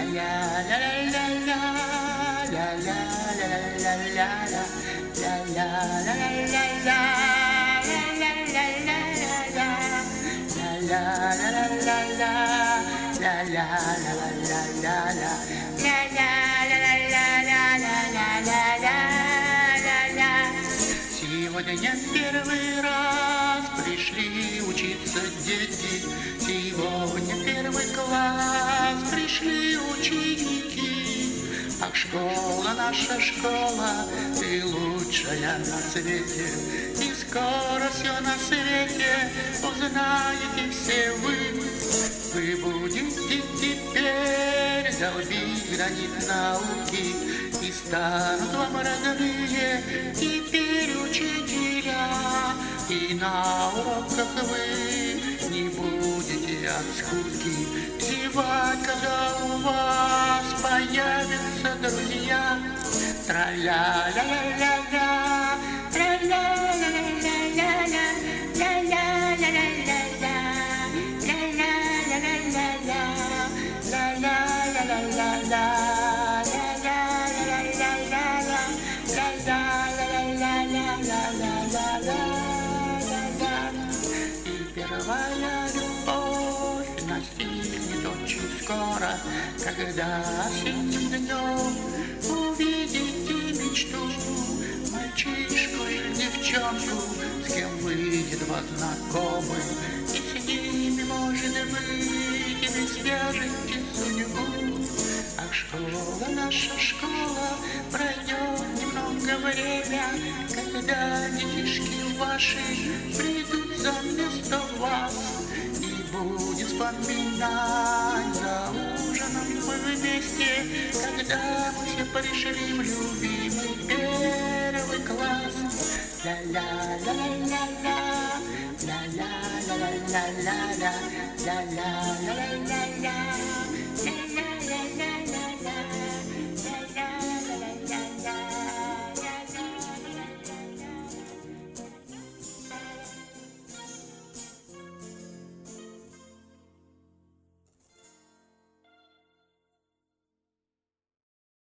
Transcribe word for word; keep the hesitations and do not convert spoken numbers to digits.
Сегодня первый раз пришли учиться дети, сегодня первый класс пришли ученики. Ах, школа, наша школа, ты лучшая на свете, и скоро все на свете узнаете все вы. Вы будете теперь долбить гранит науки, и станут вам родные теперь учителя. И на уроках вы не будете от скуки зевать, когда у вас появятся друзья. Тра-ля-ля-ля-ля-ля, тра-ля-ля-ля-ля-ля, ля-ля-ля-ля-ля-ля, ля-ля-ля-ля-ля-ля, ля-ля-ля-ля-ля-ля. Первая любовь настигнет очень скоро, когда осенним днем увидите мечту, мальчишку или девчонку, с кем вы едва знакомы, и с ними, может быть, вы свяжете судьбу. Ах, школа, наша школа, пройдет немного время, когда детишки ваши придут за вместо вас, и будет вспоминать за ужином мы вместе, когда мы все пришли в любимый первый класс. Ля-ля-ля-ля-ля, ля-ля-ля-ля-ля-ля, ля-ля-ля-ля-ля.